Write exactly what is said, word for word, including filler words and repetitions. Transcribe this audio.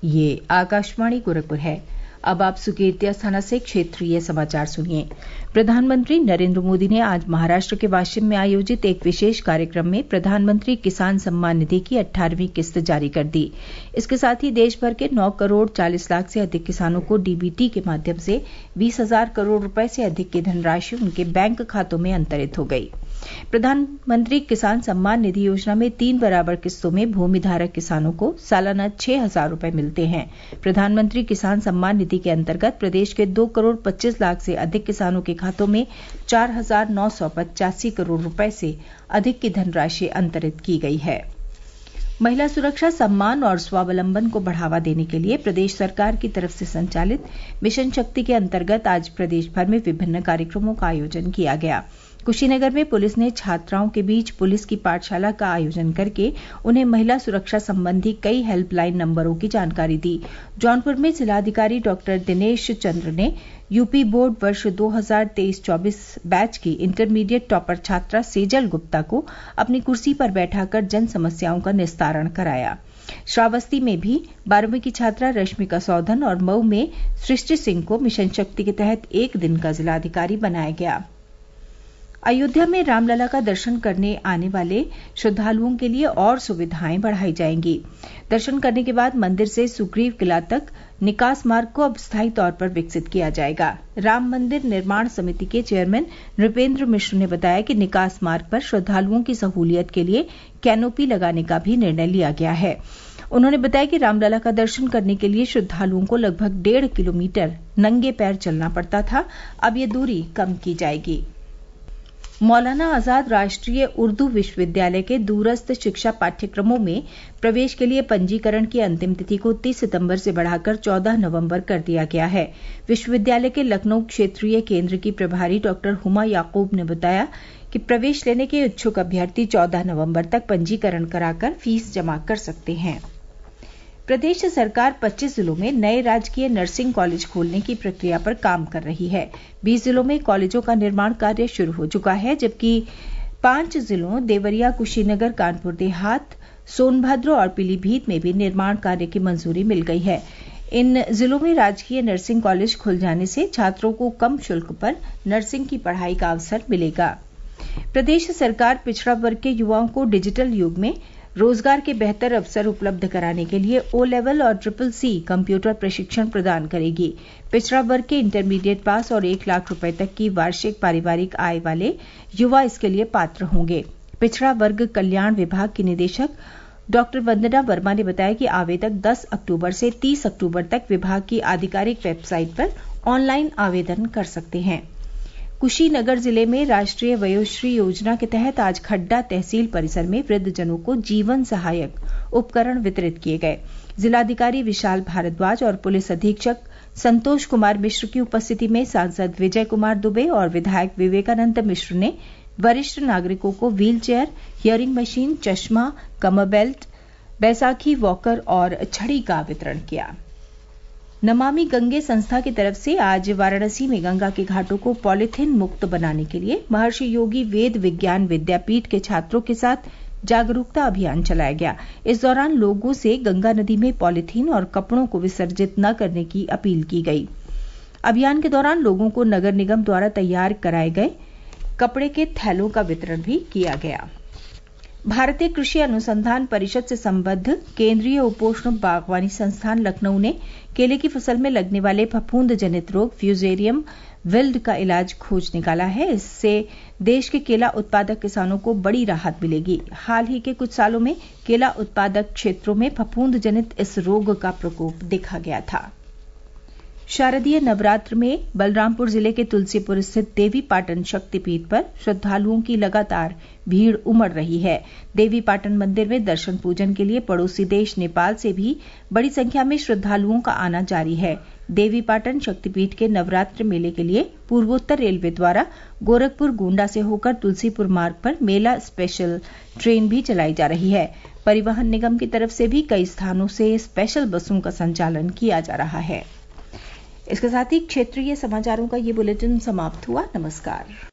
ये आकाशवाणी गोरखपुर है। अब आप सुकेती अस्थाना से क्षेत्रीय समाचार सुनिए। प्रधानमंत्री नरेंद्र मोदी ने आज महाराष्ट्र के वाशिम में आयोजित एक विशेष कार्यक्रम में प्रधानमंत्री किसान सम्मान निधि की अट्ठारहवीं किस्त जारी कर दी। इसके साथ ही देश भर के नौ करोड़ चालीस लाख से अधिक किसानों को डीबीटी के माध्यम से बीस हजार करोड़ रुपए से अधिक की धनराशि उनके बैंक खातों में अंतरित हो गई। प्रधानमंत्री किसान सम्मान निधि योजना में तीन बराबर किस्तों में भूमिधारक किसानों को सालाना छह हजार रुपए मिलते हैं। प्रधानमंत्री किसान सम्मान निधि के अंतर्गत प्रदेश के दो करोड़ पच्चीस लाख से अधिक किसानों के खातों में चार हजार नौ सौ पचासी करोड़ रुपए से अधिक की धनराशि अंतरित की गई है। महिला सुरक्षा, सम्मान और स्वावलंबन को बढ़ावा देने के लिए प्रदेश सरकार की तरफ से संचालित मिशन शक्ति के अंतर्गत आज प्रदेश भर में विभिन्न कार्यक्रमों का आयोजन किया गया। कुशीनगर में पुलिस ने छात्राओं के बीच पुलिस की पाठशाला का आयोजन करके उन्हें महिला सुरक्षा संबंधी कई हेल्पलाइन नंबरों की जानकारी दी। जौनपुर में जिलाधिकारी डॉक्टर दिनेश चंद्र ने यूपी बोर्ड वर्ष दो हजार तेईस चौबीस बैच की इंटरमीडिएट टॉपर छात्रा सेजल गुप्ता को अपनी कुर्सी पर बैठाकर जन समस्याओं का निस्तारण कराया। श्रावस्ती में भी बारहवीं की छात्रा रश्मिका सौधन और मऊ में सृष्टि सिंह को मिशन शक्ति के तहत एक दिन का जिलाधिकारी बनाया गया। अयोध्या में रामलला का दर्शन करने आने वाले श्रद्धालुओं के लिए और सुविधाएं बढ़ाई जाएंगी। दर्शन करने के बाद मंदिर से सुग्रीव किला तक निकास मार्ग को अब स्थायी तौर पर विकसित किया जाएगा। राम मंदिर निर्माण समिति के चेयरमैन नृपेंद्र मिश्र ने बताया कि निकास मार्ग पर श्रद्धालुओं की सहूलियत के लिए कैनोपी लगाने का भी निर्णय लिया गया है। उन्होंने बताया कि रामलला का दर्शन करने के लिए श्रद्धालुओं को लगभग डेढ़ किलोमीटर नंगे पैर चलना पड़ता था, अब ये दूरी कम की जाएगी। मौलाना आजाद राष्ट्रीय उर्दू विश्वविद्यालय के दूरस्थ शिक्षा पाठ्यक्रमों में प्रवेश के लिए पंजीकरण की अंतिम तिथि को तीस सितंबर से बढ़ाकर चौदह नवंबर कर दिया गया है। विश्वविद्यालय के लखनऊ क्षेत्रीय केंद्र की प्रभारी डॉक्टर हुमा याकूब ने बताया कि प्रवेश लेने के इच्छुक अभ्यर्थी चौदह नवंबर तक पंजीकरण कराकर फीस जमा कर सकते हैं। प्रदेश सरकार पच्चीस जिलों में नए राजकीय नर्सिंग कॉलेज खोलने की प्रक्रिया पर काम कर रही है। बीस जिलों में कॉलेजों का निर्माण कार्य शुरू हो चुका है, जबकि पांच जिलों देवरिया, कुशीनगर, कानपुर देहात, सोनभद्र और पीलीभीत में भी निर्माण कार्य की मंजूरी मिल गई है। इन जिलों में राजकीय नर्सिंग कॉलेज खुल जाने से छात्रों को कम शुल्क पर नर्सिंग की पढ़ाई का अवसर मिलेगा। प्रदेश सरकार पिछड़ा वर्ग के युवाओं को डिजिटल युग में रोजगार के बेहतर अवसर उपलब्ध कराने के लिए ओ लेवल और ट्रिपल सी कंप्यूटर प्रशिक्षण प्रदान करेगी। पिछड़ा वर्ग के इंटरमीडिएट पास और एक लाख रुपए तक की वार्षिक पारिवारिक आय वाले युवा इसके लिए पात्र होंगे। पिछड़ा वर्ग कल्याण विभाग की निदेशक डॉक्टर वंदना वर्मा ने बताया कि आवेदक दस अक्टूबर से तीस अक्टूबर तक विभाग की आधिकारिक वेबसाइट पर ऑनलाइन आवेदन कर सकते हैं। कुशीनगर जिले में राष्ट्रीय वयोश्री योजना के तहत आज खड्डा तहसील परिसर में वृद्धजनों को जीवन सहायक उपकरण वितरित किए गए। जिलाधिकारी विशाल भारद्वाज और पुलिस अधीक्षक संतोष कुमार मिश्र की उपस्थिति में सांसद विजय कुमार दुबे और विधायक विवेकानंद मिश्र ने वरिष्ठ नागरिकों को व्हील चेयर, हियरिंग मशीन, चश्मा, कमर बेल्ट, बैसाखी वॉकर और छड़ी का वितरण किया। नमामि गंगे संस्था की तरफ से आज वाराणसी में गंगा के घाटों को पॉलीथीन मुक्त बनाने के लिए महर्षि योगी वेद विज्ञान विद्यापीठ के छात्रों के साथ जागरूकता अभियान चलाया गया। इस दौरान लोगों से गंगा नदी में पॉलीथीन और कपड़ों को विसर्जित न करने की अपील की गई। अभियान के दौरान लोगों को नगर निगम द्वारा तैयार कराए गए कपड़े के थैलों का वितरण भी किया गया। भारतीय कृषि अनुसंधान परिषद से संबद्ध केंद्रीय उपोष्ण बागवानी संस्थान लखनऊ ने केले की फसल में लगने वाले फफूंद जनित रोग फ्यूजेरियम विल्ड का इलाज खोज निकाला है। इससे देश के केला उत्पादक किसानों को बड़ी राहत मिलेगी। हाल ही के कुछ सालों में केला उत्पादक क्षेत्रों में फफूंद जनित इस रोग का प्रकोप देखा गया था। शारदीय नवरात्र में बलरामपुर जिले के तुलसीपुर स्थित देवी पाटन शक्तिपीठ पर श्रद्धालुओं की लगातार भीड़ उमड़ रही है। देवी पाटन मंदिर में दर्शन पूजन के लिए पड़ोसी देश नेपाल से भी बड़ी संख्या में श्रद्धालुओं का आना जारी है। देवी पाटन शक्तिपीठ के नवरात्र मेले के लिए पूर्वोत्तर रेलवे द्वारा गोरखपुर गोंडा से होकर तुलसीपुर मार्ग पर मेला स्पेशल ट्रेन भी चलाई जा रही है। परिवहन निगम की तरफ से भी कई स्थानों से स्पेशल बसों का संचालन किया जा रहा है। इसके साथ ही क्षेत्रीय समाचारों का ये बुलेटिन समाप्त हुआ। नमस्कार।